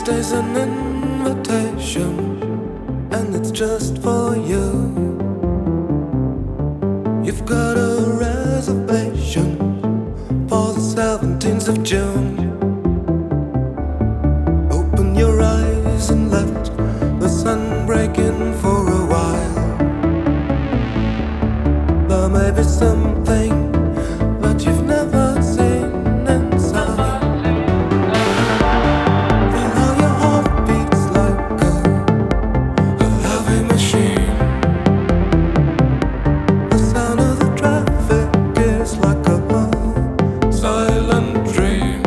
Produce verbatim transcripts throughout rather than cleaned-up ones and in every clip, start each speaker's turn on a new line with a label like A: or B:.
A: This day's an invitation, and it's just for you. You've got a reservation for the seventeenth of June. Open your eyes and let the sun break in for a while. There may be something that you've never seen inside. Feel how your heart beats like a, a heavy machine. The sound of the traffic is like a, a silent dream.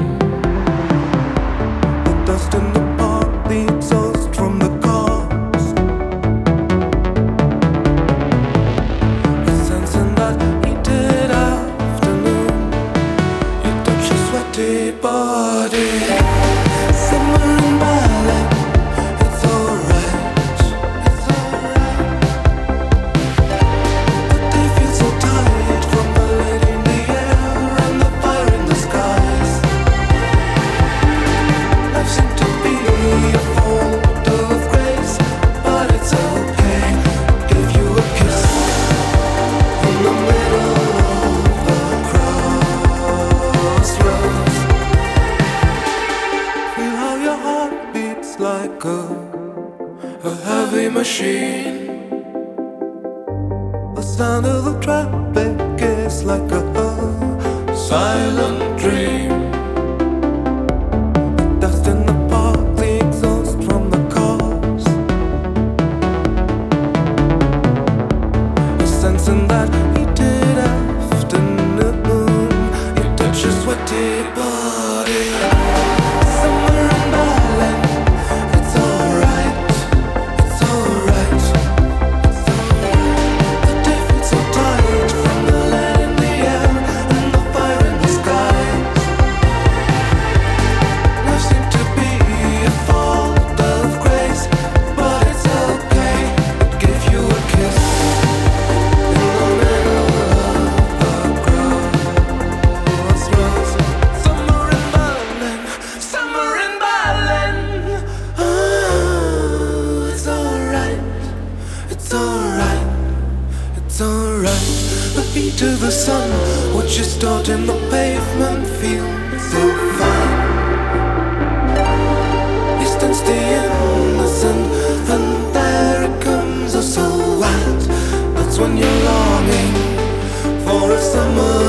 A: The dust in the park, the exhaust from the cars. The sense in that heated afternoon. You touch your sweaty body. Somewhere in Berlin, it's alright, it's alright. The day feels so tight from the light in the air and the fire in the skies. Life seemed to be a photo of grace, but it's okay. Give you a kiss in the middle of the crossroads. Feel how your heart beats like a, a heavy machine. The sound of the traffic is like a, a silent dream. The dust in the park, the exhaust from the cars. The sense in that heated afternoon. You touch your sweaty body. Somewhere in Berlin, it's alright, it's alright, it's alright. The day feels so tight from the light in the air and the fire in the skies. Life seemed to be a fault of grace, but it's okay. It gave you a kiss in the middle of the crossroads. Somewhere in Berlin, somewhere in Berlin. Oh, it's alright, it's alright, it's alright. The heat of the sun, what you start in the pavement, feels so fine. Distance the innocent, and there it comes, oh so wild. That's when you're longing for a summer